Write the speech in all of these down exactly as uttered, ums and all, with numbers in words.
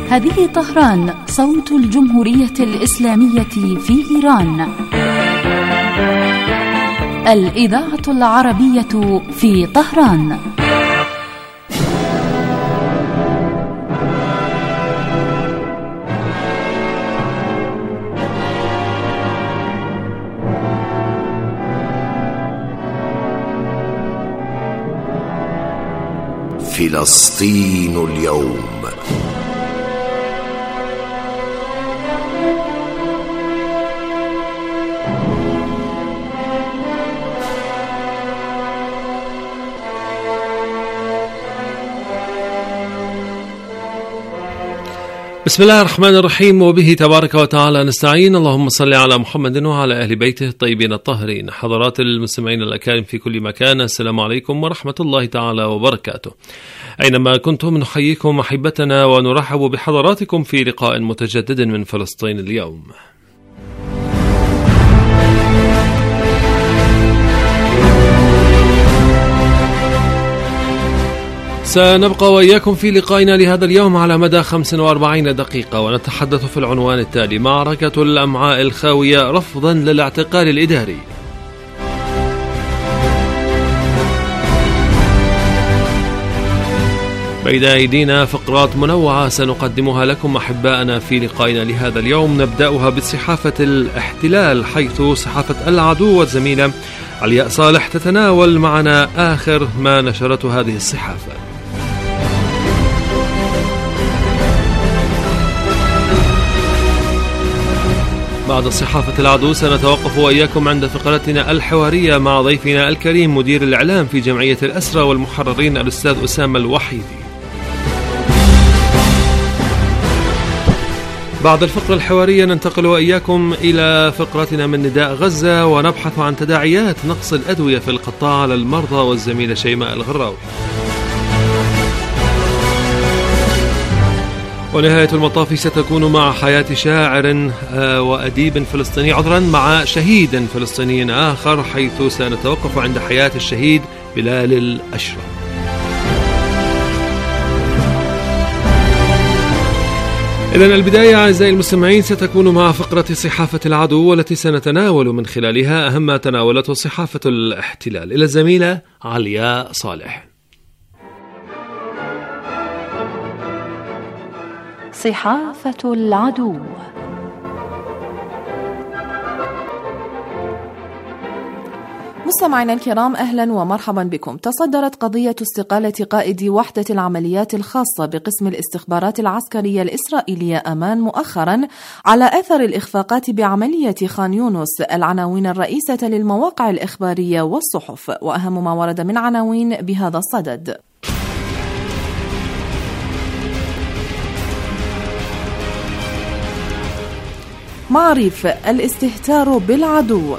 هذه طهران، صوت الجمهورية الإسلامية في إيران. الإذاعة العربية في طهران. فلسطين اليوم. بسم الله الرحمن الرحيم، وبه تبارك وتعالى نستعين. اللهم صل على محمد وعلى أهل بيته الطيبين الطاهرين. حضرات المستمعين الأكارم في كل مكان، السلام عليكم ورحمة الله تعالى وبركاته. أينما كنتم نحييكم أحبتنا ونرحب بحضراتكم في لقاء متجدد من فلسطين اليوم. سنبقى وإياكم في لقائنا لهذا اليوم على مدى خمس وأربعين دقيقة، ونتحدث في العنوان التالي: معركة الأمعاء الخاوية رفضا للاعتقال الإداري. بين أيدينا فقرات منوعة سنقدمها لكم أحباءنا في لقائنا لهذا اليوم. نبدأها بصحافة الاحتلال، حيث صحافة العدو والزميلة علياء صالح تتناول معنا آخر ما نشرته هذه الصحافة. بعد صحافة العدو سنتوقف وإياكم عند فقرتنا الحوارية مع ضيفنا الكريم مدير الإعلام في جمعية الأسرى والمحررين الأستاذ أسامة الوحيدي. بعد الفقرة الحوارية ننتقل وإياكم إلى فقرتنا من نداء غزة، ونبحث عن تداعيات نقص الأدوية في القطاع على المرضى والزميلة شيماء الغراوي. ونهاية المطاف ستكون مع حياة شاعر وأديب فلسطيني، عذرا مع شهيد فلسطيني آخر، حيث سنتوقف عند حياة الشهيد بلال الأشرف. إذن البداية أعزائي المستمعين ستكون مع فقرة صحافة العدو، والتي سنتناول من خلالها أهم ما تناولته صحافة الاحتلال. إلى الزميلة علياء صالح. صحافة العدو. مستمعينا الكرام، أهلا ومرحبا بكم. تصدرت قضية استقالة قائد وحدة العمليات الخاصة بقسم الاستخبارات العسكرية الإسرائيلية أمان مؤخرا على أثر الإخفاقات بعملية خان يونس العناوين الرئيسة للمواقع الإخبارية والصحف، وأهم ما ورد من عناوين بهذا الصدد: معرف الاستهتار بالعدو،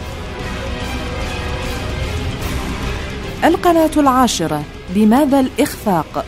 القناة العاشرة بماذا الإخفاق.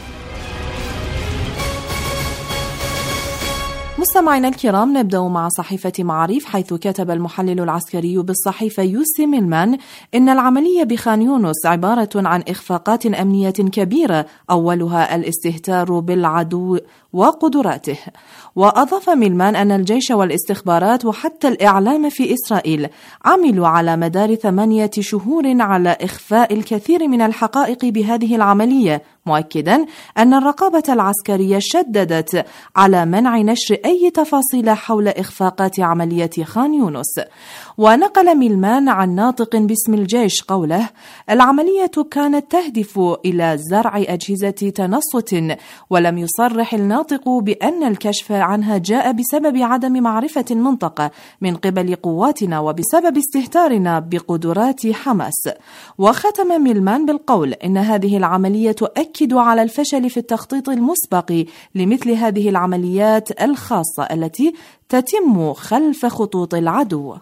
مستمعينا الكرام، نبدأ مع صحيفة معاريف، حيث كتب المحلل العسكري بالصحيفة يوسي ميلمان إن العملية بخان يونس عبارة عن إخفاقات أمنية كبيرة، أولها الاستهتار بالعدو وقدراته. وأضاف ميلمان أن الجيش والاستخبارات وحتى الإعلام في إسرائيل عملوا على مدار ثمانية شهور على إخفاء الكثير من الحقائق بهذه العملية، مؤكدا أن الرقابة العسكرية شددت على منع نشر أي تفاصيل حول إخفاقات عملية خان يونس. ونقل ميلمان عن ناطق باسم الجيش قوله: العملية كانت تهدف إلى زرع أجهزة تنصت، ولم يصرح الناطق بأن الكشف عنها جاء بسبب عدم معرفة المنطقة من قبل قواتنا وبسبب استهتارنا بقدرات حماس. وختم ميلمان بالقول إن هذه العملية تؤكد على الفشل في التخطيط المسبق لمثل هذه العمليات الخاصة التي تتم خلف خطوط العدو.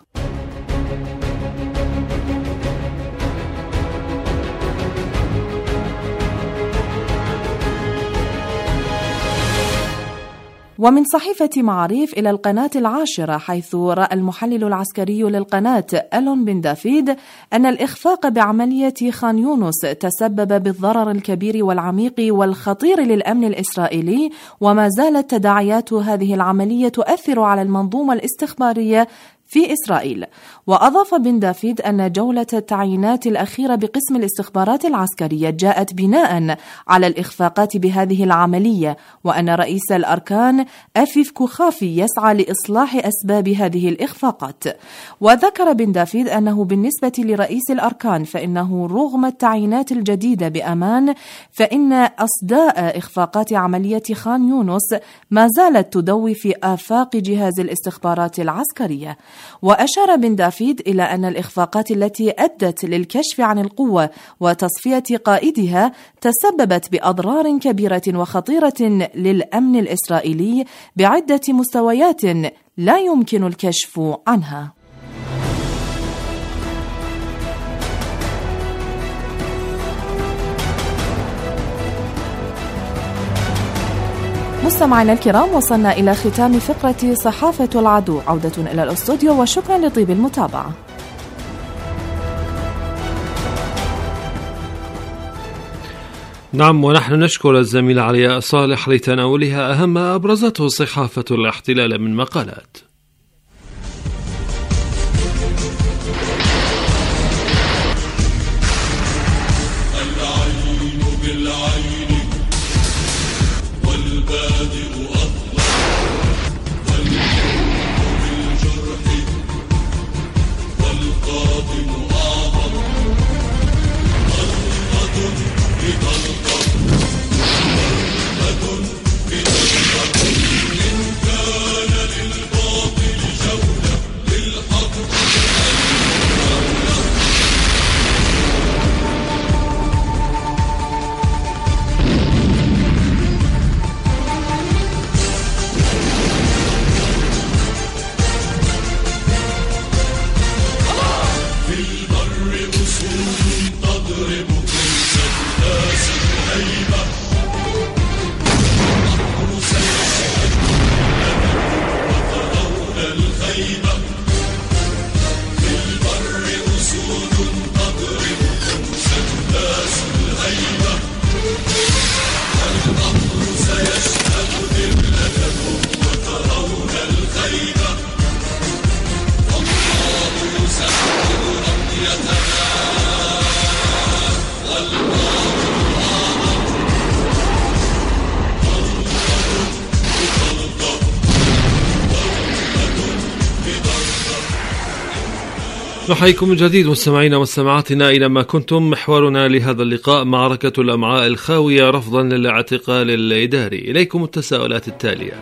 ومن صحيفة معاريف إلى القناة العاشرة، حيث رأى المحلل العسكري للقناة ألون بن دافيد أن الإخفاق بعملية خان يونس تسبب بالضرر الكبير والعميق والخطير للأمن الإسرائيلي، وما زالت تداعيات هذه العملية تؤثر على المنظومة الاستخبارية في إسرائيل. وأضاف بن دافيد أن جولة التعيينات الأخيرة بقسم الاستخبارات العسكرية جاءت بناء على الإخفاقات بهذه العملية، وأن رئيس الأركان أفيف كوخافي يسعى لإصلاح أسباب هذه الإخفاقات. وذكر بن دافيد أنه بالنسبة لرئيس الأركان فإنه رغم التعيينات الجديدة بأمان فإن أصداء إخفاقات عملية خان يونس ما زالت تدوي في آفاق جهاز الاستخبارات العسكرية. وأشار بن دافيد إلى أن الإخفاقات التي أدت للكشف عن القوة وتصفية قائدها تسببت بأضرار كبيرة وخطيرة للأمن الإسرائيلي بعدة مستويات لا يمكن الكشف عنها. مستمعينا الكرام، وصلنا إلى ختام فقرة صحافة العدو. عودة إلى الأستوديو وشكرا لطيب المتابعة. نعم، ونحن نشكر الزميلة علياء صالح لتناولها أهم ما أبرزته صحافة الاحتلال من مقالات. نحييكم من جديد مستمعينا ومستمعاتنا إلى كنتم. محورنا لهذا اللقاء: معركة الأمعاء الخاوية رفضا للاعتقال الإداري. إليكم التساؤلات التالية: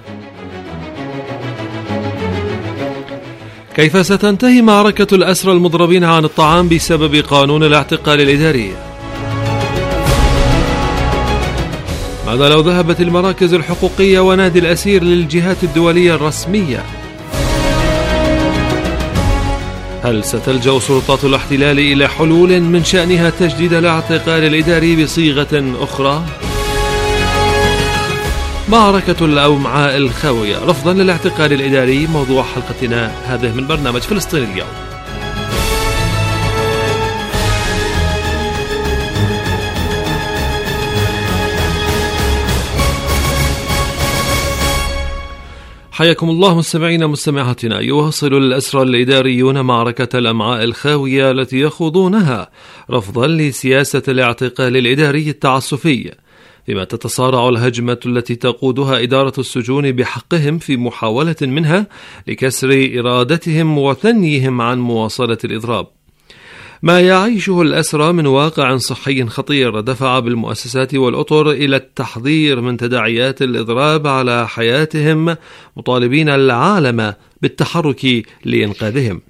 كيف ستنتهي معركة الأسرى المضربين عن الطعام بسبب قانون الاعتقال الإداري؟ ماذا لو ذهبت المراكز الحقوقية ونادي الأسير للجهات الدولية الرسمية؟ هل ستلجأ سلطات الاحتلال إلى حلول من شأنها تجديد الاعتقال الإداري بصيغة أخرى؟ معركة الأمعاء الخاوية رفضا للاعتقال الإداري، موضوع حلقتنا هذه من برنامج فلسطين اليوم. حياكم الله مستمعينا مستمعاتنا. يواصل الأسرى الإداريون معركة الأمعاء الخاوية التي يخوضونها رفضا لسياسة الاعتقال الإداري التعسفي، فيما تتصارع الهجمة التي تقودها إدارة السجون بحقهم في محاولة منها لكسر إرادتهم وثنيهم عن مواصلة الإضراب. ما يعيشه الأسرى من واقع صحي خطير دفع بالمؤسسات والأطر إلى التحذير من تداعيات الإضراب على حياتهم، مطالبين العالم بالتحرك لإنقاذهم.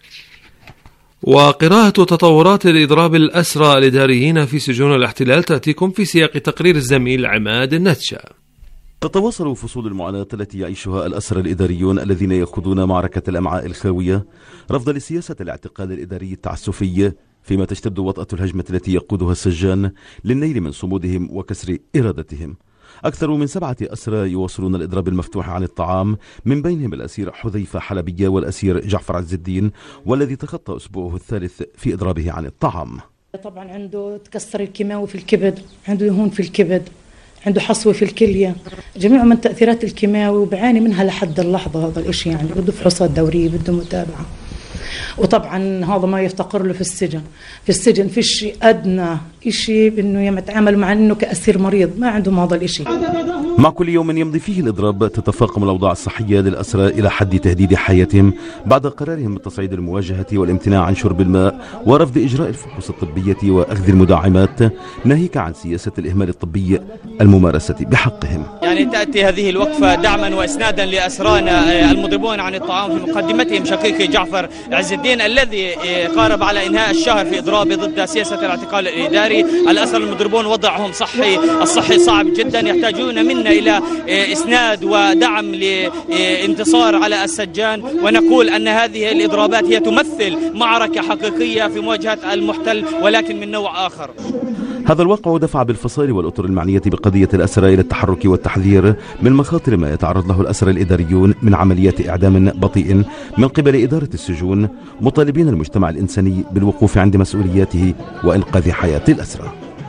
وقراءة تطورات الإضراب الأسرى الإداريين في سجون الاحتلال تأتيكم في سياق تقرير الزميل عماد النتشا. تتواصل فصول المعاناة التي يعيشها الأسرى الإداريون الذين يخوضون معركة الأمعاء الخاوية رفضا لسياسة الاعتقال الإداري التعسفي، فيما تشتد وطأة الهجمة التي يقودها السجان للنيل من صمودهم وكسر إرادتهم. أكثر من سبعة أسرى يواصلون الإضراب المفتوح عن الطعام، من بينهم الأسير حذيفة حلبية والأسير جعفر عز الدين، والذي تخطى أسبوعه الثالث في إضرابه عن الطعام. طبعا عنده تكسر الكيماوي في الكبد، عنده دهون في الكبد، عنده حصوة في الكلية، جميع من تأثيرات الكيماوي وبعاني منها لحد اللحظة. هذا الإشي يعني بده فحوصات دورية، بده متابعة. وطبعا هذا ما يفتقر له في السجن. في السجن فيش أدنى إشي بأنه يتعامل مع أنه كأسير مريض، ما عندهم هذا الإشي. مع كل يوم يمضي فيه الإضراب تتفاقم الأوضاع الصحية للأسرى إلى حد تهديد حياتهم بعد قرارهم بتصعيد المواجهة والامتناع عن شرب الماء ورفض إجراء الفحوص الطبية وأخذ المدعمات، ناهيك عن سياسة الإهمال الطبي الممارسة بحقهم. يعني تأتي هذه الوقفة دعما وإسنادا لأسرانا المضربون عن الطعام، في مقدمتهم شقيقي جعفر عز الدين الذي قارب على إنهاء الشهر في إضرابه ضد سياسة الاعتقال الإداري. الأسرى المضربون وضعهم صحي الصحي صعب جدا، يحتاجون منا إلى إسناد ودعم لانتصار على السجان، ونقول أن هذه الإضرابات هي تمثل معركة حقيقية في مواجهة المحتل ولكن من نوع آخر. هذا الواقع دفع بالفصائل والأطر المعنية بقضية الأسرى إلى التحرك والتحذير من مخاطر ما يتعرض له الأسرى الإداريون من عمليات إعدام بطيء من قبل إدارة السجون، مطالبين المجتمع الإنساني بالوقوف عند مسؤولياته وإنقاذ حياة الأسرى.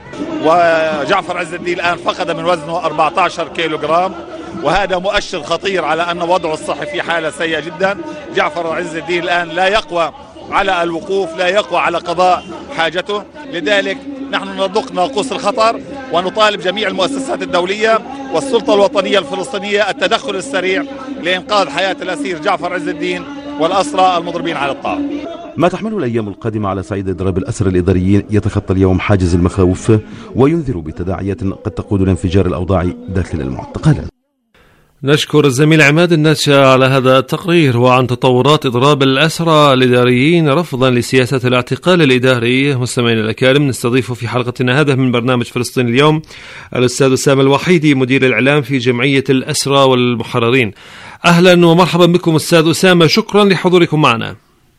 وجعفر عز الدين الآن فقد من وزنه أربعة عشر كيلو جرام، وهذا مؤشر خطير على أن وضعه الصحي في حالة سيئة جدا. جعفر عز الدين الآن لا يقوى على الوقوف، لا يقوى على قضاء حاجته، لذلك نحن ندق ناقوس الخطر ونطالب جميع المؤسسات الدولية والسلطة الوطنية الفلسطينية التدخل السريع لإنقاذ حياة الأسير جعفر عز الدين والأسرى المضربين على الطعام. ما تحمله الأيام القادمة على صعيد إضراب الأسرى الإداريين يتخطى اليوم حاجز المخاوف، وينذر بتداعيات قد تقود لانفجار الأوضاع داخل المعتقلات. نشكر الزميل عماد الناشا على هذا التقرير. وعن تطورات إضراب الأسرى الإداريين رفضا لسياسة الاعتقال الإداري، مستمعين الأكارم، نستضيف في حلقتنا هذا من برنامج فلسطين اليوم الأستاذ أسامة الوحيدي، مدير الإعلام في جمعية الأسرى والمحررين. أهلا ومرحبا بكم أستاذ أسامة، شكرا لحضوركم معنا.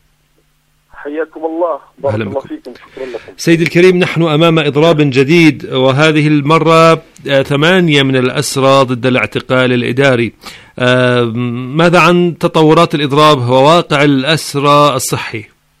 حياكم الله، بارك الله فيكم، شكرا لكم. سيدي الكريم، نحن أمام إضراب جديد، وهذه المرة ثمانية من الأسرى ضد الاعتقال الإداري. ماذا عن تطورات الإضراب وواقع الأسرى الصحي؟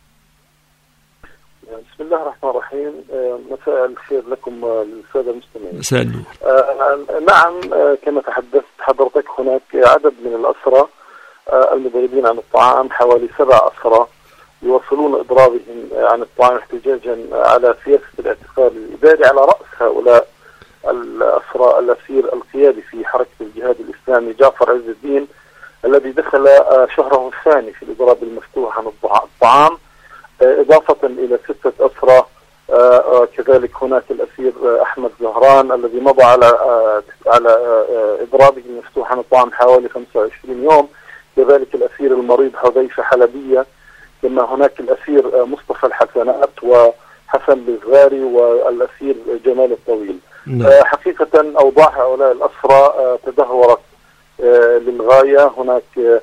بسم الله الرحمن الرحيم. مساء الخير لكم للسادة المستمعين. مساء النور. نعم، كما تحدثت حضرتك، هناك عدد من الأسرى المضربين عن الطعام، حوالي سبع أسرى يواصلون إضرابهم عن الطعام احتجاجا على سياسة الاعتقال الإداري. على رأس هؤلاء الأسرى الأسير القيادي في حركة الجهاد الإسلامي جعفر عز الدين، الذي دخل شهره الثاني في الإضراب المفتوح عن الطعام، إضافة إلى ستة أسرى. كذلك هناك الأسير أحمد زهران الذي مضى على على إضرابه المفتوح عن الطعام حوالي خمسة وعشرين يوم. كذلك الأسير المريض حذيفة حلبية، كما هناك الأسير مصطفى الحسنات وحسن الغاري والأسير جمال الطويل. نعم. حقيقة أوضاع هؤلاء الأسرى تدهورت للغاية. هناك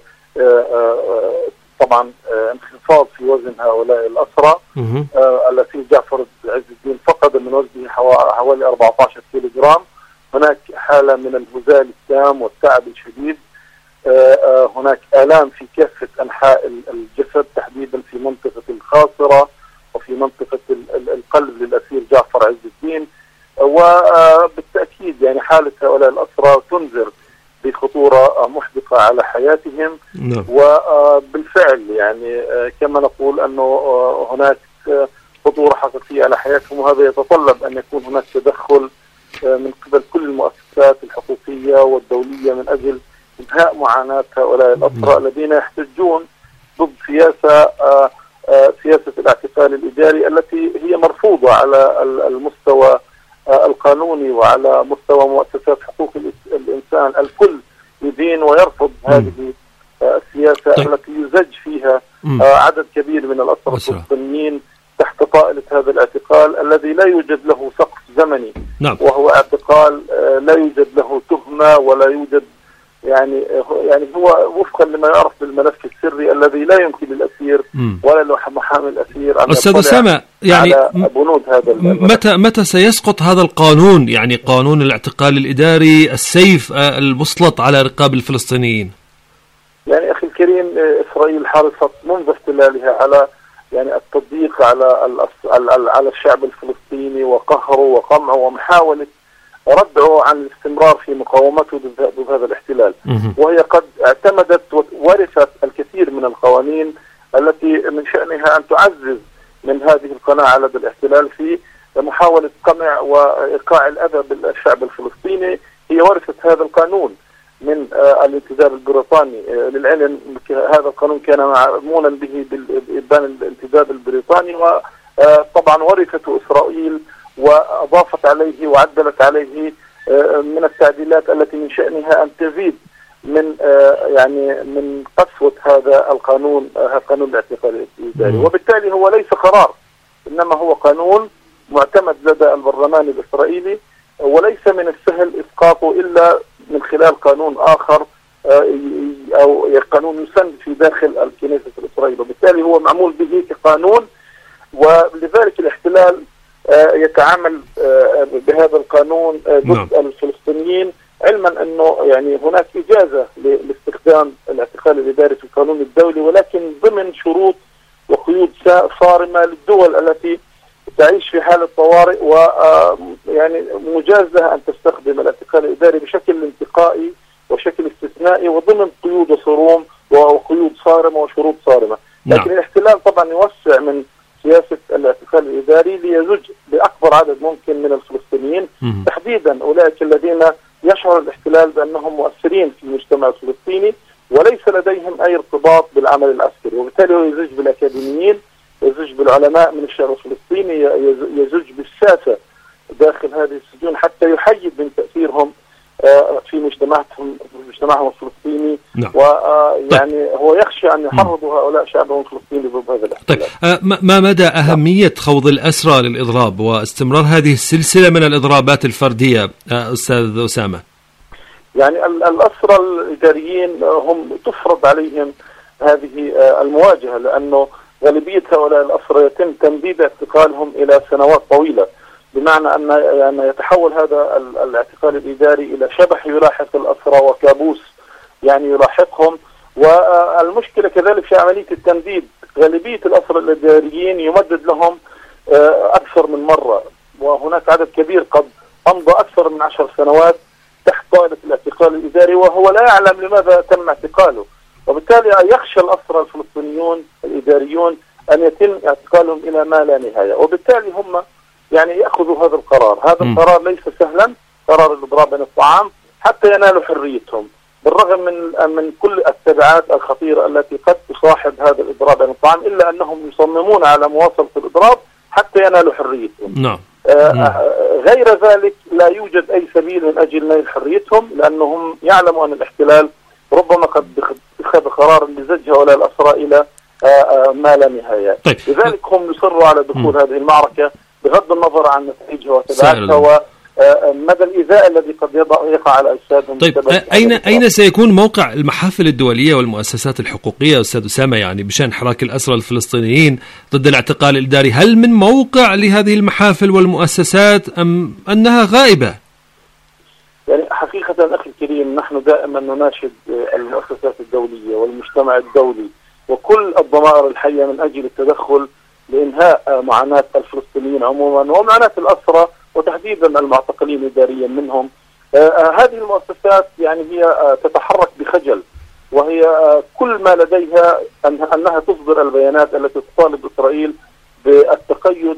طبعا انخفاض في وزن هؤلاء الأسرى. الأسير جعفر عز الدين فقد من وزنه حوالي أربعة عشر كيلو جرام. هناك حالة من الهزال التام والتعب الشديد. هناك آلام في كافة أنحاء الجسد، تحديدا في منطقة الخاصرة وفي منطقة القلب للأسير جعفر عز الدين. وبالتأكيد يعني حالة هؤلاء الأسرى تنذر بخطورة محدقة على حياتهم. no. وبالفعل يعني كما نقول أنه هناك خطورة حقيقية على حياتهم، وهذا يتطلب أن يكون هناك تدخل من قبل كل المؤسسات الحقوقية والدولية من أجل انهاء معاناة هؤلاء الأسرى الذين يحتجون ضد سياسة سياسة الاعتقال الإداري التي هي مرفوضة على المستوى القانوني وعلى مستوى مؤسسات حقوق الإنسان. الكل يدين ويرفض هذه السياسة طيب. التي يزج فيها مم. عدد كبير من الأسرى الفلسطينيين تحت طائلة هذا الاعتقال الذي لا يوجد له سقف زمني. نعم. وهو اعتقال لا يوجد له تهمة ولا يوجد يعني يعني هو وفقا لما يعرف بالملف السري الذي لا يمكن للأسير ولا لمحامي الأسير أن أستاذ أسامة يعني على بنود هذا متى متى سيسقط هذا القانون، يعني قانون الاعتقال الإداري، السيف المسلط على رقاب الفلسطينيين؟ يعني أخي الكريم، إسرائيل حرصت منذ احتلالها على يعني التضييق على على الشعب الفلسطيني وقهره وقمعه ومحاولة ردعه عن الاستمرار في مقاومته ضد هذا الاحتلال. وهي قد اعتمدت وورثت الكثير من القوانين التي من شأنها أن تعزز من هذه القناعة لدى الاحتلال في محاولة قمع وإيقاع الأذى بالشعب الفلسطيني. هي ورثت هذا القانون من الانتداب البريطاني. للعلم هذا القانون كان معمولا به بإبان الانتداب البريطاني، وطبعا ورثته إسرائيل وأضافت عليه وعدلت عليه من التعديلات التي من شأنها أن تزيد من يعني من قسوة هذا القانون، قانون الاعتقال الإداري. وبالتالي هو ليس قرار، إنما هو قانون معتمد لدى البرلمان الإسرائيلي، وليس من السهل إسقاطه إلا من خلال قانون آخر أو قانون يسن في داخل الكنيسة الإسرائيلية. وبالتالي هو معمول به كقانون، ولذلك الاحتلال يتعامل بهذا القانون ضد الفلسطينيين، علما أنه يعني هناك إجازة لاستخدام الاعتقال الإداري في القانون الدولي، ولكن ضمن شروط وقيود صارمة للدول التي تعيش في حالة طوارئ، ويعني مجاز لها أن تستخدم الاعتقال الإداري بشكل انتقائي وشكل استثنائي وضمن قيود وصروم وقيود صارمة وشروط صارمة. لكن الاحتلال طبعا يوسع من سياسة الاعتقال الإداري ليزج بأكبر عدد ممكن من الفلسطينيين، تحديدا أولئك الذين يشعر الاحتلال بأنهم مؤثرين في المجتمع الفلسطيني وليس لديهم أي ارتباط بالعمل العسكري. وبالتالي هو يزج بالأكاديميين، يزج بالعلماء من الشعب الفلسطيني، يزج بالساسة داخل هذه السجون حتى يحيد من تأثيرهم في مجتمعهم في مجتمعهم الفلسطيني. نعم. ويعني هو يخشى أن يحرضوا هؤلاء شعبهم الفلسطيني ضد هذا الاحتلال. طيب، ما مدى أهمية خوض الأسرى للإضراب واستمرار هذه السلسلة من الإضرابات الفردية أستاذ أسامة؟ يعني الأسرى الإداريين هم تفرض عليهم هذه المواجهة، لأنه غالبية هؤلاء الأسرى يتم تمديد اعتقالهم إلى سنوات طويلة، بمعنى أن يعني يتحول هذا الاعتقال الإداري إلى شبح يلاحق الأسرى وكابوس يعني يلاحقهم. والمشكلة كذلك في عملية التمديد، غالبية الأسرى الإداريين يمدد لهم أكثر من مرة، وهناك عدد كبير قد أمضى أكثر من عشر سنوات تحت طائلة الاعتقال الإداري وهو لا يعلم لماذا تم اعتقاله. وبالتالي يخشى الأسرى الفلسطينيون الإداريون أن يتم اعتقالهم إلى ما لا نهاية، وبالتالي هم يعني يأخذوا هذا القرار. هذا م. القرار ليس سهلا، قرار الإضراب عن الطعام، حتى ينالوا حريتهم، بالرغم من من كل التبعات الخطيرة التي قد تصاحب هذا الإضراب عن الطعام، إلا أنهم يصممون على مواصلة الإضراب حتى ينالوا حريتهم. نعم. آه غير ذلك لا يوجد أي سبيل من أجل نيل حريتهم، لأنهم يعلموا أن الاحتلال ربما قد اتخذ قرار لزج هؤلاء الأسرى إلى آه آه ما لا نهاية. طيب. لذلك هم يصروا على دخول م. هذه المعركة بغض النظر عن نتائجها وتبعاتها ومدى الإيذاء الذي قد يقع على أجسادهم. طيب، أين أين سيكون موقع المحافل الدولية والمؤسسات الحقوقية أستاذ أسامة يعني بشأن حراك الأسرى الفلسطينيين ضد الاعتقال الإداري؟ هل من موقع لهذه المحافل والمؤسسات أم أنها غائبة؟ يعني حقيقة أخي الكريم، نحن دائما نناشد المؤسسات الدولية والمجتمع الدولي وكل الضمائر الحية من أجل التدخل لإنهاء معاناة الفلسطينيين عموما ومعاناة الأسرى وتحديدا المعتقلين إداريا منهم. آه هذه المؤسسات يعني هي آه تتحرك بخجل، وهي آه كل ما لديها أن أنها تصدر البيانات التي تطالب إسرائيل بالتقيد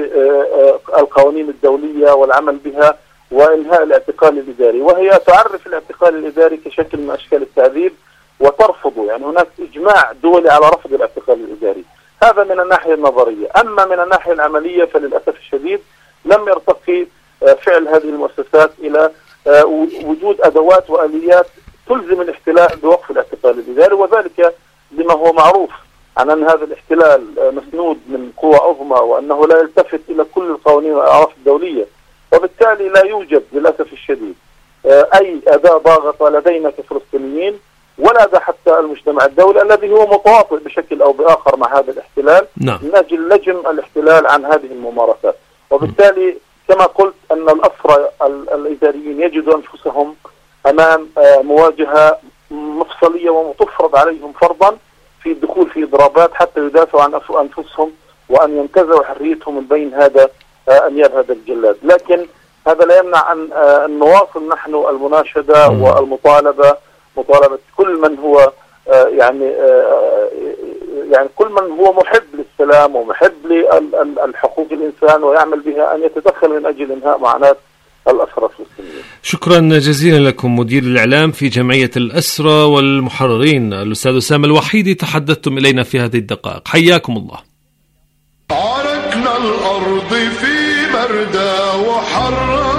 بالقوانين الدولية والعمل بها وإنهاء الاعتقال الإداري، وهي تعرف الاعتقال الإداري كشكل من أشكال التعذيب وترفضه. يعني هناك إجماع دولي على رفض الاعتقال الإداري، هذا من الناحية النظرية. أما من الناحية العملية فللأسف الشديد لم يرتقي فعل هذه المؤسسات إلى وجود أدوات وآليات تلزم الاحتلال بوقف الاعتقال الإداري، وذلك لما هو معروف عن أن هذا الاحتلال مسنود من قوى عظمى وأنه لا يلتفت إلى كل القوانين والأعراف الدولية، وبالتالي لا يوجد للأسف الشديد أي أداة ضاغطة لدينا كفلسطينيين ولا لدى حتى المجتمع الدولي الذي هو متواطئ بشكل أو بآخر مع هذا الاحتلال نعم. من أجل لجم الاحتلال عن هذه الممارسات. وبالتالي كما قلت أن الأسرى الإداريين يجدوا أنفسهم أمام مواجهة مفصلية وتفرض عليهم فرضا في الدخول في إضرابات حتى يدافعوا عن أنفسهم وأن ينتزعوا حريتهم من بين هذا أنياب هذا الجلاد. لكن هذا لا يمنع أن نواصل نحن المناشدة والمطالبة، مطالبة كل من هو يعني يعني كل من هو محب للسلام ومحب للحقوق الإنسان ويعمل بها أن يتدخل من أجل إنهاء معاناة الأسرى الفلسطينيين. شكرا جزيلا لكم مدير الإعلام في جمعية الأسرى والمحررين الأستاذ أسامة الوحيدي، تحدثتم إلينا في هذه الدقائق، حياكم الله. عركنا الأرض في بردة وحرا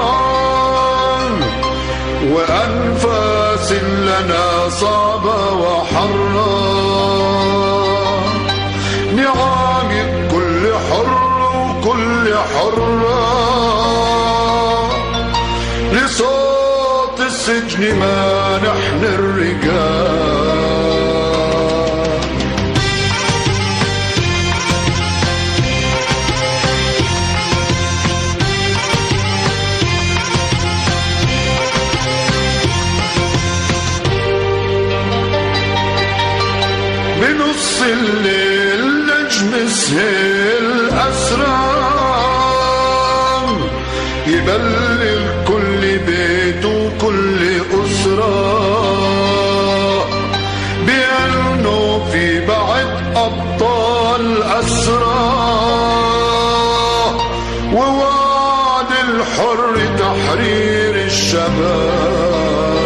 وأنفاس لنا صعبة وحرا، نعاني كل حر وكل حرة لصوت السجن ما نحن الرجال. بنص الليل نجم سهل أسرار يبلغ كل بيت وكل أسرة بأنه في بعد أبطال أسرى ووعد الحر تحرير الشباب.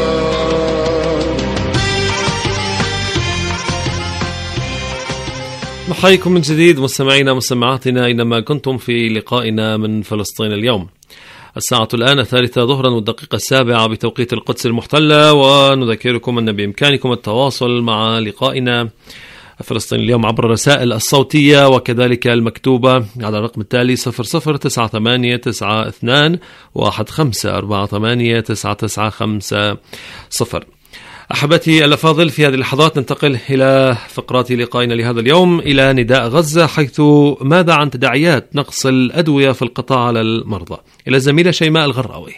نحييكم من جديد مستمعينا مستمعاتنا أينما كنتم في لقائنا من فلسطين اليوم. الساعة الآن الثالثة ظهرا والدقيقة السابعة بتوقيت القدس المحتلة، ونذكركم أن بإمكانكم التواصل مع لقائنا فلسطين اليوم عبر الرسائل الصوتية وكذلك المكتوبة على الرقم التالي صفر صفر تسعة ثمانية تسعة اثنان واحد خمسة أربعة ثمانية تسعة تسعة خمسة صفر. أحبتي الأفاضل، في هذه اللحظات ننتقل إلى فقرات لقائنا لهذا اليوم، إلى نداء غزة، حيث ماذا عن تداعيات نقص الأدوية في القطاع على المرضى؟ إلى الزميلة شيماء الغراوي.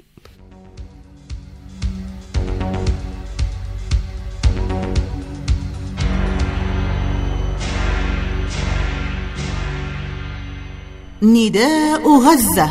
نداء غزة.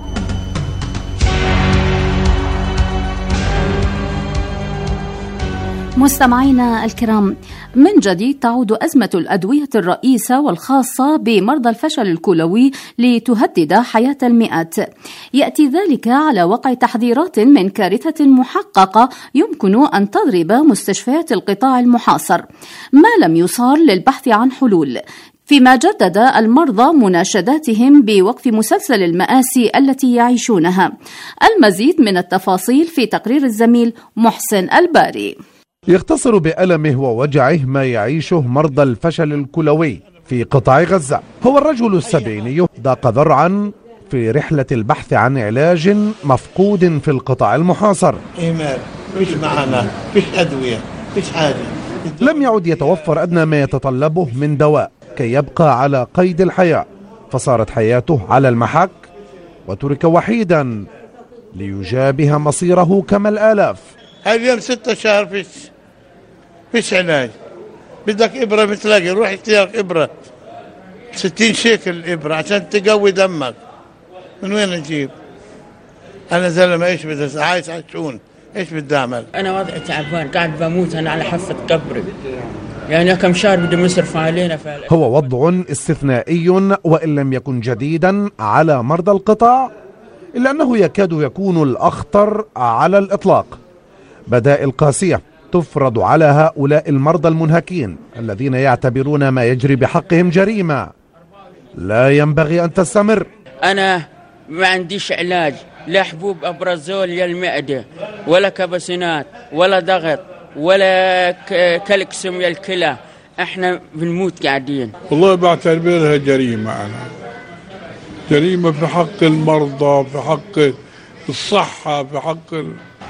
مستمعينا الكرام، من جديد تعود أزمة الأدوية الرئيسة والخاصة بمرضى الفشل الكلوي لتهدد حياة المئات. يأتي ذلك على وقع تحذيرات من كارثة محققة يمكن أن تضرب مستشفيات القطاع المحاصر، ما لم يصار للبحث عن حلول، فيما جدد المرضى مناشداتهم بوقف مسلسل المآسي التي يعيشونها. المزيد من التفاصيل في تقرير الزميل محسن الباري. يختصر بألمه ووجعه ما يعيشه مرضى الفشل الكلوي في قطاع غزة. هو الرجل السبعيني ضاق ذرعا في رحلة البحث عن علاج مفقود في القطاع المحاصر. إيمان مش معنا، مش أدوية، مش حاجة. لم يعد يتوفر أدنى ما يتطلبه من دواء كي يبقى على قيد الحياة، فصارت حياته على المحك وترك وحيدا ليجابه مصيره كما الآلاف. هاليوم ستة شهر فيش فيش علاج، بدك إبرة بتلاقي، روح اشتري إبرة ستين شيكل إبرة عشان تقوي دمك، من وين نجيب؟ أنا زلمة إيش بدي عايش عشون، إيش بدي أعمل؟ أنا وضعي تعبان، قاعد بموت أنا على حافة قبري، يعني كم شهر بدهم يصرفوا علينا. هو وضع استثنائي وإن لم يكن جديدا على مرضى القطاع، إلا أنه يكاد يكون الأخطر على الإطلاق. بدائل قاسية تفرض على هؤلاء المرضى المنهكين الذين يعتبرون ما يجري بحقهم جريمة لا ينبغي أن تستمر. أنا ما عنديش علاج، لا حبوب أبرازول للمعدة ولا كبسينات ولا ضغط ولا كالكسيوم للكلى، احنا بنموت قاعدين. والله بعتبرها جريمة، أنا جريمة في حق المرضى، في حق الصحة، في حق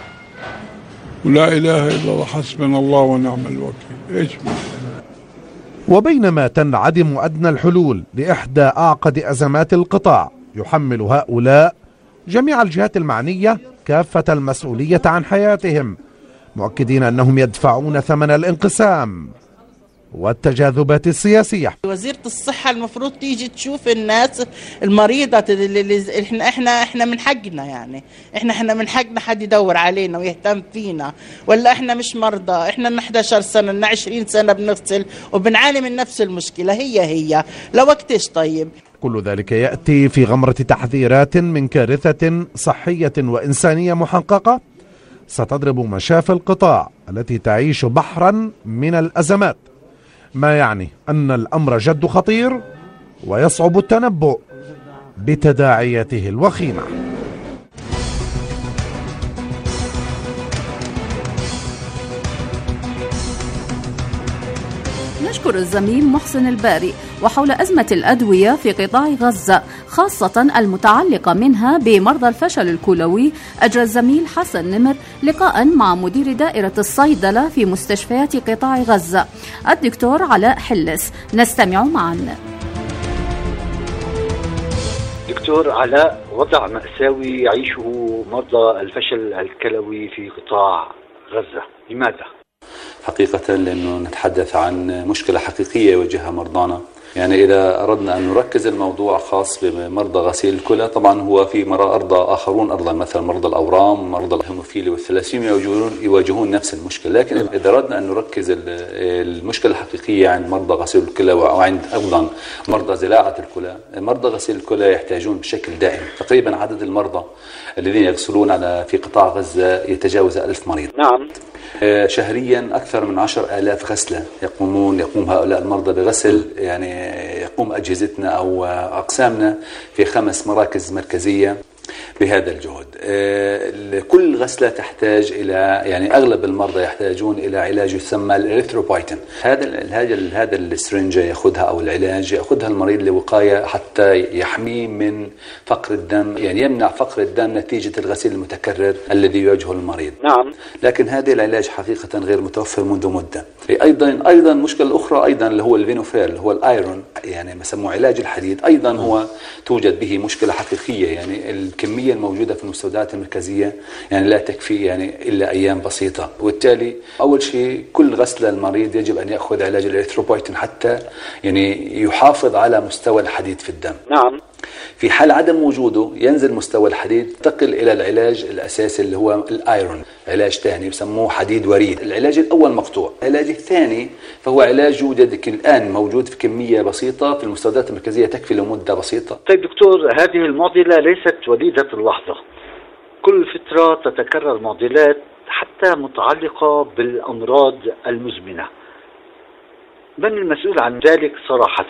ولا إله إلا الله حسبنا الله ونعم الوكيل. إيش وبينما تنعدم أدنى الحلول لإحدى أعقد أزمات القطاع، يحمل هؤلاء جميع الجهات المعنية كافة المسؤولية عن حياتهم، مؤكدين أنهم يدفعون ثمن الانقسام والتجاذبات السياسية. وزيرة الصحة المفروض تيجي تشوف الناس المريضة اللي احنا احنا احنا من حقنا، يعني احنا احنا من حقنا حد يدور علينا ويهتم فينا، ولا احنا مش مرضى؟ احنا لنا إحدى عشرة سنة، لنا عشرين سنة بنغسل وبنعاني من نفس المشكلة هي هي لوقتش. طيب كل ذلك يأتي في غمرة تحذيرات من كارثة صحية وإنسانية محققة ستضرب مشافي القطاع التي تعيش بحرا من الأزمات، ما يعني أن الأمر جد خطير ويصعب التنبؤ بتداعياته الوخيمة. نشكر الزميل محسن الباري. وحول أزمة الأدوية في قطاع غزة خاصة المتعلقة منها بمرضى الفشل الكلوي، أجرى الزميل حسن نمر لقاء مع مدير دائرة الصيدلة في مستشفيات قطاع غزة الدكتور علاء حلس. نستمع معا. دكتور علاء، وضع مأساوي يعيشه مرضى الفشل الكلوي في قطاع غزة، لماذا؟ حقيقة لأنه نتحدث عن مشكلة حقيقية يواجهها مرضانا. يعني إذا أردنا أن نركز الموضوع خاص بمرضى غسيل الكلى، طبعا هو في مرضى آخرون أيضا مثل مرضى الأورام، مرضى الهيموفيليا والثلاسيميا يواجهون يواجهون نفس المشكلة. لكن إذا أردنا أن نركز المشكلة الحقيقية عند مرضى غسيل الكلى وعند أيضا مرضى زراعة الكلى، مرضى غسيل الكلى يحتاجون بشكل دائم. تقريبا عدد المرضى الذين يغسلون على في قطاع غزة يتجاوز ألف مريض. نعم. شهريا أكثر من عشر آلاف غسلة يقومون يقوم هؤلاء المرضى بغسل، يعني يقوم أجهزتنا أو أقسامنا في خمس مراكز مركزية بهذا الجهد. كل غسلة تحتاج إلى، يعني أغلب المرضى يحتاجون إلى علاج يسمى الإريثروبويتين. هذا هذا هذا السرنجة يأخذها أو العلاج يأخذها المريض لوقاية حتى يحميه من فقر الدم، يعني يمنع فقر الدم نتيجة الغسيل المتكرر الذي يواجهه المريض. نعم. لكن هذا العلاج حقيقة غير متوفر منذ مدة. أيضا أيضا مشكلة أخرى أيضا اللي هو الفينوفير اللي هو الآيرون، يعني يسموه علاج الحديد، أيضا هو توجد به مشكلة حقيقية. يعني الكمية الموجودة في المستودعات المركزية يعني لا تكفي يعني إلا أيام بسيطة، وبالتالي أول شيء كل غسلة المريض يجب أن يأخذ علاج الإريثروبويتين حتى يعني يحافظ على مستوى الحديد في الدم. نعم. في حال عدم وجوده ينزل مستوى الحديد، تقل إلى العلاج الأساسي اللي هو الآيرون، علاج ثاني يسموه حديد وريد. العلاج الأول مقطوع، العلاج الثاني فهو علاج يوجد الآن موجود في كمية بسيطة في المستودعات المركزية تكفي لمدة بسيطة. طيب دكتور، هذه المعضلة ليست وليدة اللحظة، كل فترة تتكرر معضلات حتى متعلقة بالأمراض المزمنة، من المسؤول عن ذلك صراحة؟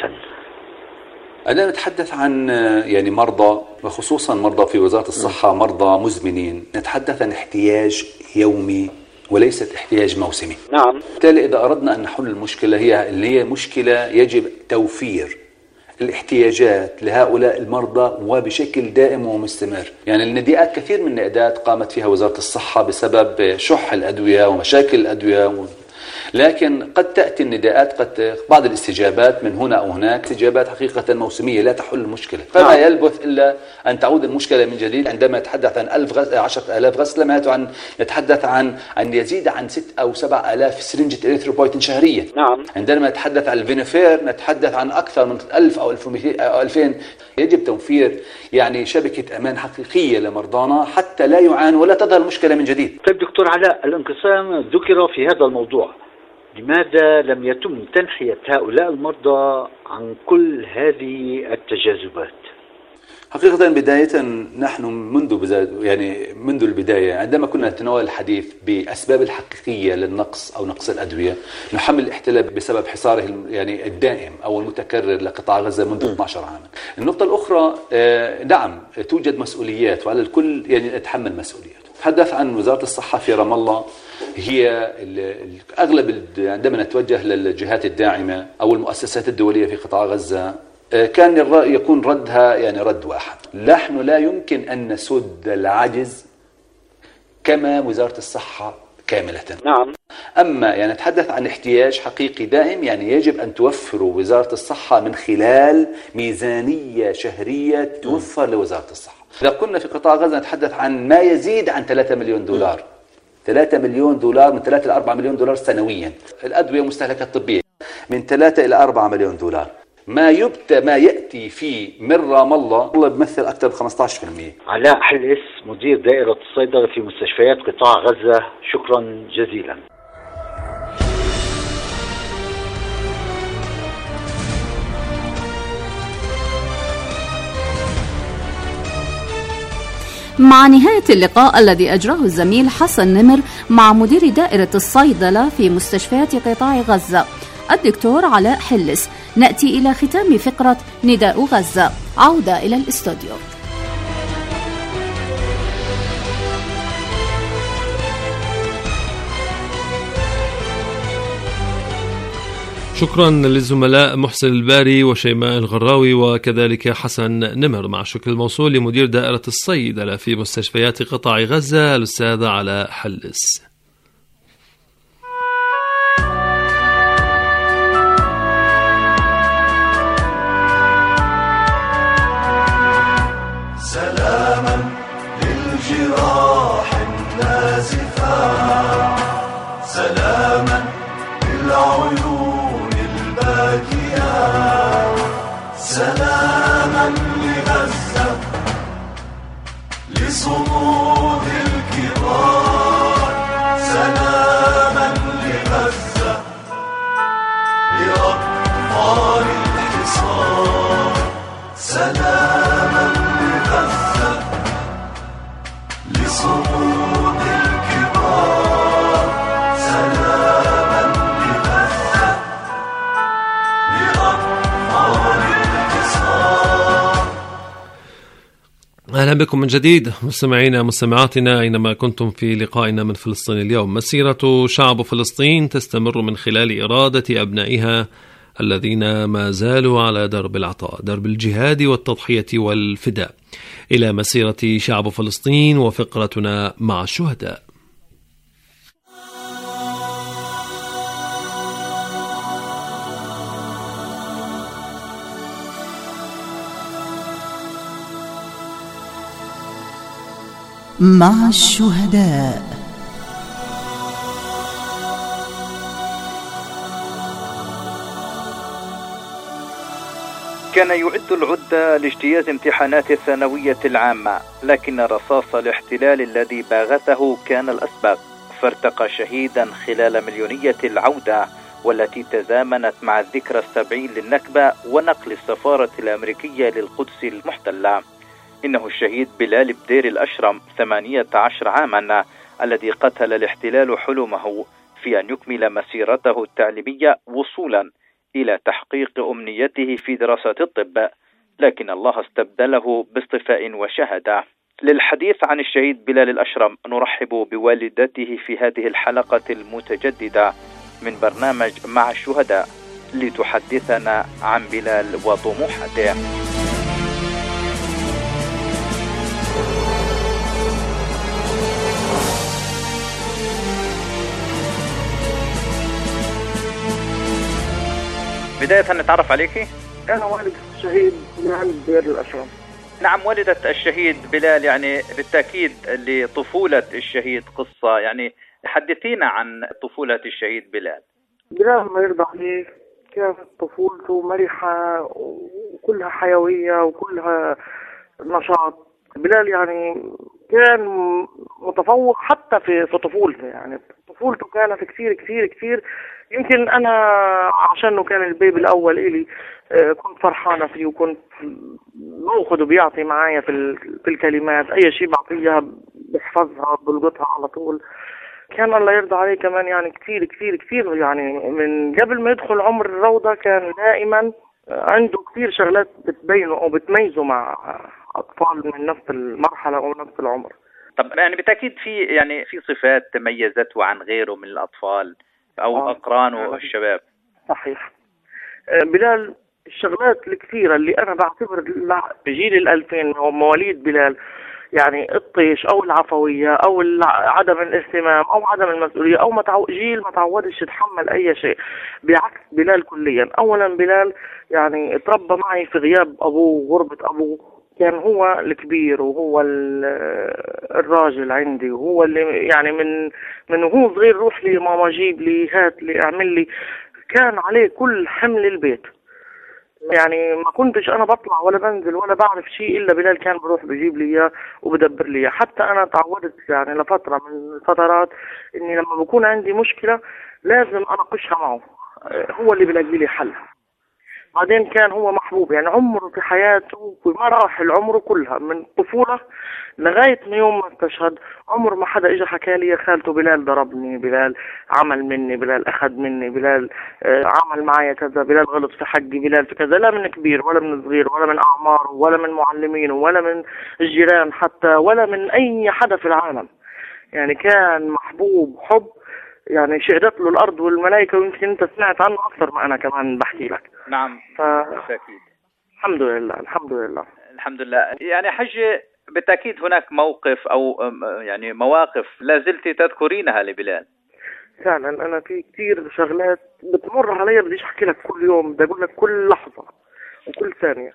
أنا نتحدث عن يعني مرضى، وخصوصا مرضى في وزارة الصحة، مرضى مزمنين، نتحدث عن احتياج يومي وليست احتياج موسمي. نعم. بالتالي إذا أردنا أن نحل المشكلة هي اللي هي مشكلة يجب توفير الاحتياجات لهؤلاء المرضى وبشكل دائم ومستمر. يعني النداءات، كثير من النداءات قامت فيها وزارة الصحة بسبب شح الأدوية ومشاكل الأدوية، لكن قد تأتي النداءات، قد بعض الاستجابات من هنا أو هناك، استجابات حقيقة موسمية لا تحل المشكلة. فما يلبث إلا أن تعود المشكلة من جديد. عندما نتحدث عن ألف غسلة، عشرة آلاف غسلة، ما عن نتحدث عن أن يزيد عن ست أو سبع آلاف سرنجة إريثروبويتين شهريا. نعم. عندما نتحدث عن الفينوفير نتحدث عن أكثر من ألف أو ألفين. يجب توفير يعني شبكة أمان حقيقية لمرضانا حتى لا يعانوا ولا تظهر المشكلة من جديد. طيب دكتور علاء، الانقسام ذكر في هذا الموضوع، لماذا لم يتم تنحية هؤلاء المرضى عن كل هذه التجاذبات؟ حقيقة بداية نحن منذ يعني منذ البداية عندما كنا نتناول الحديث بأسباب الحقيقية للنقص أو نقص الأدوية، نحمل الاحتلال بسبب حصاره يعني الدائم أو المتكرر لقطاع غزة منذ اثني عشر عاما. النقطة الأخرى، نعم توجد مسؤوليات وعلى الكل يعني يتحمل مسؤولياته. تحدث عن وزارة الصحة في رام الله، هي أغلب عندما نتوجه للجهات الداعمة أو المؤسسات الدولية في قطاع غزة كان يكون ردها يعني رد واحد: نحن لا يمكن أن نسد العجز كما وزارة الصحة كاملة. نعم. أما يعني نتحدث عن احتياج حقيقي دائم، يعني يجب أن توفروا وزارة الصحة من خلال ميزانية شهرية توفر لوزارة الصحة. إذا كنا في قطاع غزة نتحدث عن ما يزيد عن ثلاثة مليون دولار، ثلاثة مليون دولار، من ثلاثة إلى أربعة مليون دولار سنويا. الأدوية والمستهلكات الطبية من ثلاثة إلى أربعة مليون دولار. ما يبت ما يأتي في من رام الله والله بيمثل أكثر من خمسة عشر بالمئة. علاء حلس، مدير دائرة الصيدلة في مستشفيات قطاع غزة، شكرا جزيلا. مع نهاية اللقاء الذي أجراه الزميل حسن نمر مع مدير دائرة الصيدلة في مستشفيات قطاع غزة الدكتور علاء حلس، نأتي إلى ختام فقرة نداء غزة. عودة إلى الاستوديو. شكرا للزملاء محسن الباري وشيماء الغراوي وكذلك حسن نمر، مع شكر الموصول لمدير دائرة الصيدلة في مستشفيات قطاع غزة الأستاذ علاء حلس. سلاما للجراح النازفة، سلاما للعيون الباكية، سلاما لغزة، لصمود الكبار، سلاما لغزة، لأطفال الحصار، سلاما لغزة، لصمود الكبار، سلاما لغزة، لأطفال الحصار. أهلا بكم من جديد مستمعينا مستمعاتنا أينما كنتم في لقائنا من فلسطين اليوم. مسيرة شعب فلسطين تستمر من خلال إرادة أبنائها الذين ما زالوا على درب العطاء، درب الجهاد والتضحية والفداء، إلى مسيرة شعب فلسطين وفقرتنا مع الشهداء. مع الشهداء. كان يعد العدة لاجتياز امتحانات الثانوية العامة، لكن رصاص الاحتلال الذي باغته كان الأسبق، فارتقى شهيدا خلال مليونية العودة والتي تزامنت مع الذكرى السبعين للنكبة ونقل السفارة الأمريكية للقدس المحتلة. إنه الشهيد بلال بدير الأشرم ثمانية عشر عاما الذي قتل الاحتلال حلمه في أن يكمل مسيرته التعليمية وصولا إلى تحقيق أمنيته في دراسة الطب، لكن الله استبدله باصطفاء وشهادة. للحديث عن الشهيد بلال الأشرم نرحب بوالدته في هذه الحلقة المتجددة من برنامج مع الشهداء لتحدثنا عن بلال وطموحاته. بداية نتعرف عليكي. أنا والد الشهيد بلال بدير الأشرم. نعم، والدة الشهيد بلال، يعني بالتأكيد لطفولة الشهيد قصة، يعني حدثينا عن طفولة الشهيد بلال. بلال الله يرضى عليه كانت طفولته مرحة وكلها حيوية وكلها نشاط. بلال يعني كان متفوق حتى في في طفولته، يعني طفولته كانت كثير كثير كثير. يمكن أنا عشانه كان البيبي الأول إلي كنت فرحانة فيه، وكنت باخذ وبيعطي معايا في في الكلمات، أي شيء بعطيها بحفظها بلقطها على طول. كان الله يرضى عليه كمان يعني كثير كثير كثير، يعني من قبل ما يدخل عمر الروضة كان دائما عنده كثير شغلات بتبينه أو بتميزه مع أطفال من نفس المرحلة أو نفس العمر. طب يعني بالتأكيد في يعني في صفات تميزته عن غيره من الأطفال أو آه. أقرانه الشباب. صحيح. بلال الشغلات الكثيرة اللي أنا بعتبر بجيل الألفين أو مواليد بلال، يعني الطيش او العفويه او عدم الاهتمام او عدم المسؤوليه او ما تعو... جيل ما تعودش يتحمل اي شيء، بعكس بلال كليا. اولا بلال يعني اتربى معي في غياب ابوه وغربه ابوه، كان هو الكبير وهو الراجل عندي، وهو اللي يعني من من وهو صغير روح لي ماما جيب لي هات لي اعمل لي، كان عليه كل حمل البيت. يعني ما كنتش انا بطلع ولا بنزل ولا بعرف شيء الا بلال كان بروح بجيب لي اياه وبدبر لي اياه. حتى انا تعودت يعني لفتره من الفترات اني لما بكون عندي مشكله لازم اناقشها معه، هو اللي بلاقي لي حل. بعدين كان هو محبوب، يعني عمره في حياته في مراحل عمره كلها من الطفولة لغاية ما يوم ما استشهد عمر ما حدا اجى حكى لي يا خالته بلال ضربني، بلال عمل مني، بلال اخذ مني، بلال آه عمل معي كذا، بلال غلط في حقي، بلال في كذا. لا من كبير ولا من صغير ولا من اعماره ولا من معلمينه ولا من الجيران حتى ولا من اي حدا في العالم. يعني كان محبوب حب يعني شهدت له الارض والملائكه، ويمكن انت سمعت عنه اكثر ما انا كمان بحكي لك. نعم ف... بالتأكيد. الحمد لله الحمد لله الحمد لله. يعني حج بالتأكيد هناك موقف أو يعني مواقف لا زلت تذكرينها لبلال. فعلا أنا في كثير شغلات بتمر علي بديش أحكي لك كل يوم، بدي أقول لك كل لحظة وكل ثانية.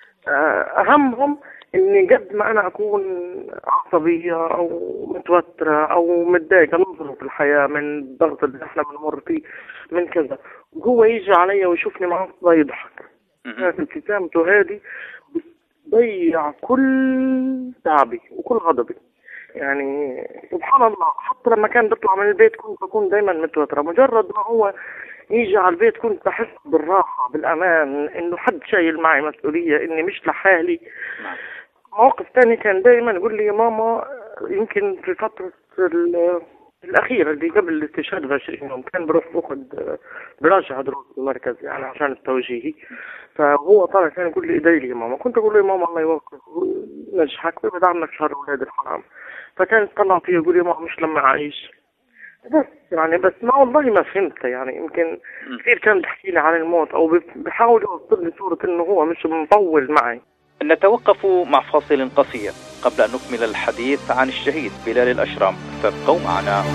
أهمهم إني قد ما أنا أكون عصبية أو متوترة أو متضايقة من ظروف الحياة، من الضغط اللي إحنا بنمر فيه، من كذا، وهو يجي علي ويشوفني معصبة يضحك. كانت ابتسامته هذه بتضيع كل تعبي وكل غضبي. يعني سبحان الله، حتى لما كان بيطلع من البيت كنت بكون دايما متوترة، مجرد ما هو يجي على البيت كنت بحس بالراحة بالأمان، إنه حد شايل معي مسؤولية، إني مش لحالي. موقف تاني كان دايما يقول لي يا ماما، يمكن في فترة الأخيرة اللي قبل الاستشهاد بعشرين يوم كان بروح باخد براجع دروس في المركز يعني عشان التوجيهي، فهو طالع كان يقول لي ادعي لي يا ماما. كنت اقول له يا ماما الله يوفقك ونجحك ويبعد عنك شر اولاد الحرام. فكان يطلع فيه يقول لي يا ماما مش لما اعيش بس يعني، بس ما والله ما فهمت. يعني يمكن كثير كان بيحكي لي عن الموت او بيحاول يوصل لي صورة انه هو مش مطول معي. نتوقف مع فاصل قصير قبل أن نكمل الحديث عن الشهيد بلال الأشرم، فابقوا معنا.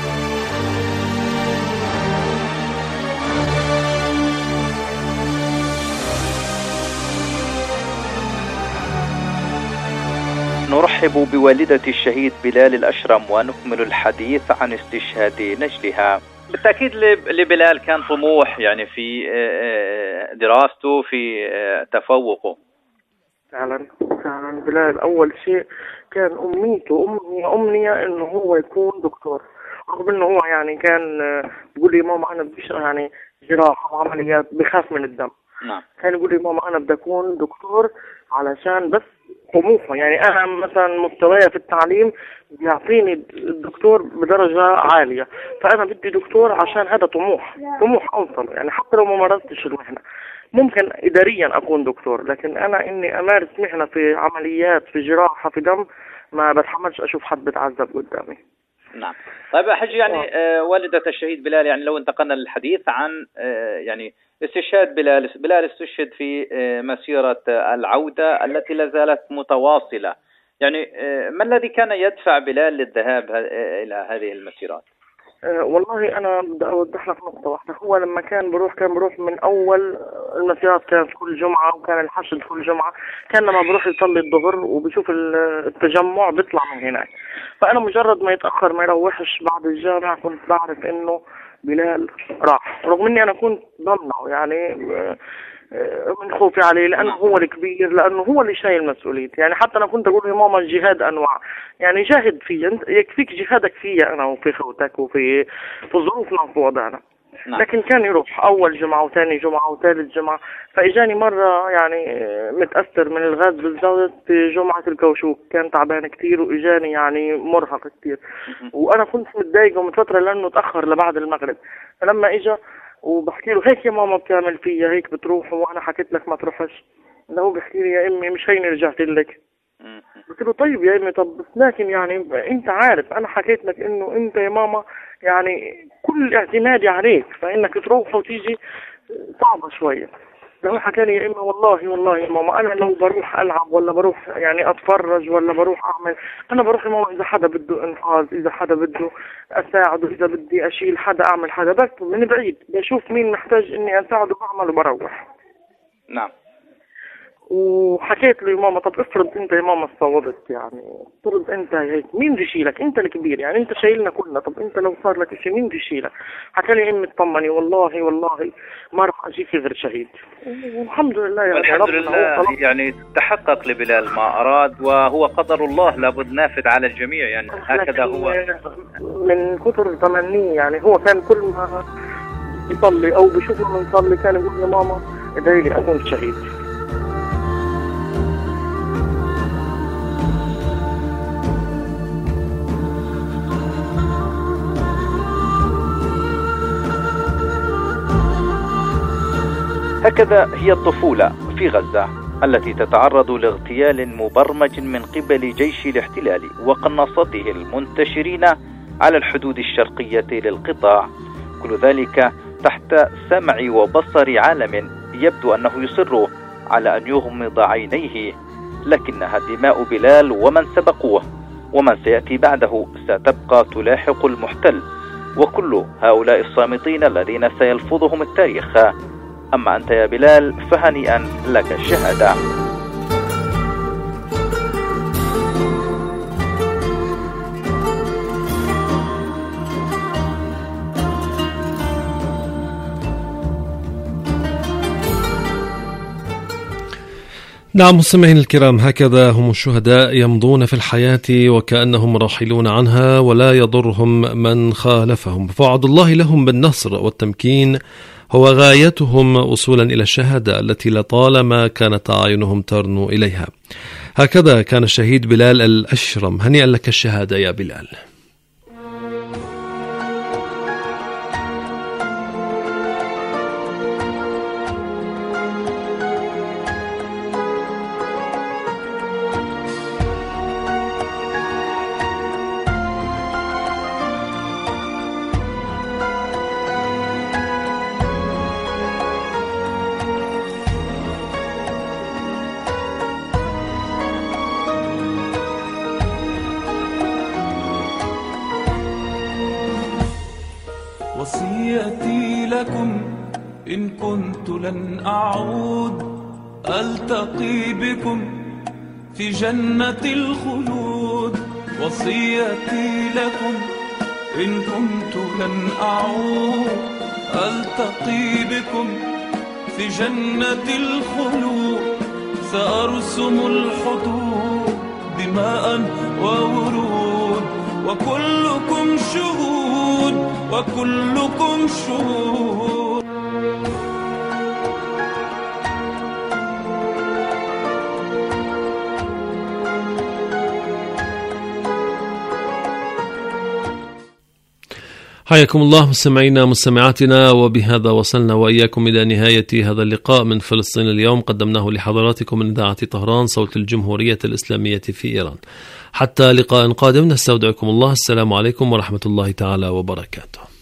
نرحب بوالدة الشهيد بلال الأشرم ونكمل الحديث عن استشهاد نجلها. بالتأكيد لبلال كان طموح يعني في دراسته، في تفوقه. فعلا فعلا بلال أول شيء كان أمنيته أمنية أمنية إنه هو يكون دكتور، رغم إنه هو يعني كان بيقول لي ماما أنا بديش يعني جراحة وعمليات، بخاف من الدم. نعم. كان يقول لي ماما أنا بدي أكون دكتور علشان بس طموحه، يعني أنا مثلا مستواي في التعليم بيعطيني الدكتور بدرجة عالية، فأنا بدي دكتور عشان هذا طموح طموح أوصل. يعني حتى لو ما مارستش المهنة ممكن إداريا أكون دكتور، لكن أنا إني أمارس مهنة في عمليات في جراحة في دم ما بتحملش أشوف حد بتعذب قدامي. نعم. طيب حج يعني آه والدة الشهيد بلال، يعني لو انتقلنا للحديث عن آه يعني استشهاد بلال، بلال استشهد في آه مسيرة العودة التي لا زالت متواصلة، يعني آه ما الذي كان يدفع بلال للذهاب آه إلى هذه المسيرات؟ أه والله أنا بدي أوضح لك نقطة واحدة. هو لما كان بروح كان بروح من أول المسيرات، كانت كل جمعة وكان الحشد كل جمعة. كان لما بروح يصلي الظهر وبشوف التجمع بيطلع من هناك، فأنا مجرد ما يتأخر ما يروحش بعد الجامعة كنت بعرف إنه بلال راح، رغم إني أنا كنت ضمنه يعني من خوفي عليه، لأنه هو الكبير، لأنه هو اللي شايل مسؤوليتي. يعني حتى أنا كنت أقول يا ماما الجهاد أنواع، يعني جاهد فيه، أنت يكفيك جهادك فيا أنا وفي خوتك وفي في ظروفنا وفي وضعنا. لكن كان يروح أول جمعة وثاني جمعة وثالث جمعة. فإجاني مرة يعني متأثر من الغاز بالزود في جمعة الكوشوك، كان تعبان كتير وإجاني يعني مرهق كتير، وأنا كنت متضايقة ومتوترة لأنه تأخر لبعد المغرب. فلما إجا وبحكي له هيك يا ماما بتعمل فيا هيك بتروح وانا حكيت لك ما تروحش، هو بحكي لي يا امي مش هيني رجعت لك. قلت له طيب يا امي، طب بس لكن يعني انت عارف انا حكيت لك انه انت يا ماما يعني كل اعتمادي عليك، فانك تروح وتيجي صعبة شوية. لو حكى لي يا إما والله والله يا ماما أنا لو بروح ألعب ولا بروح يعني أتفرج ولا بروح أعمل، أنا بروح يا ماما إذا حدا بده إنقاذ، إذا حدا بده أساعده، إذا بدي أشيل حدا أعمل حدا، بس من بعيد بشوف مين محتاج إني أساعده بعمل وبروح. نعم. وحكيت له يا ماما طب افرض انت يا ماما صوبت، يعني افرض انت هيك مين بده يشيلك؟ انت الكبير يعني انت شايلنا كلنا، طب انت لو صار لك شيء مين بده يشيلك؟ حكى لي امي اطمني والله والله ما راح اجيب في غير شهيد. والحمد لله يعني والحمد لله يعني تحقق لبلال ما اراد، وهو قدر الله لابد نافذ على الجميع، يعني هكذا هو من كثر تمنيه. يعني هو كان كل ما يصلي او بشوفه بنصلي كان يقول يا ماما ادعي لي اكون شهيد. هكذا هي الطفولة في غزة التي تتعرض لاغتيال مبرمج من قبل جيش الاحتلال وقناصته المنتشرين على الحدود الشرقية للقطاع، كل ذلك تحت سمع وبصر عالم يبدو أنه يصر على أن يغمض عينيه، لكنها دماء بلال ومن سبقوه ومن سيأتي بعده ستبقى تلاحق المحتل وكل هؤلاء الصامتين الذين سيلفظهم التاريخ. أما أنت يا بلال فهنيئا لك الشهادة. نعم مستمعين الكرام، هكذا هم الشهداء يمضون في الحياة وكأنهم راحلون عنها ولا يضرهم من خالفهم، فوعد الله لهم بالنصر والتمكين هو غايتهم وصولا إلى الشهادة التي لطالما كانت أعينهم ترنو إليها. هكذا كان الشهيد بلال الأشرم، هنيئا لك الشهادة يا بلال. وصيتي لكم إن كنت لن أعود ألتقي بكم في جنة الخلود. وصيتي لكم إن كنت لن أعود ألتقي بكم في جنة الخلود. سأرسم الحدود دماء وورود وكلكم شهود وكلكم شهود. حياكم الله مستمعينا مستمعاتنا، وبهذا وصلنا وإياكم إلى نهاية هذا اللقاء من فلسطين اليوم، قدمناه لحضراتكم من إذاعة طهران صوت الجمهورية الإسلامية في إيران. حتى لقاء قادم نستودعكم الله، السلام عليكم ورحمة الله تعالى وبركاته.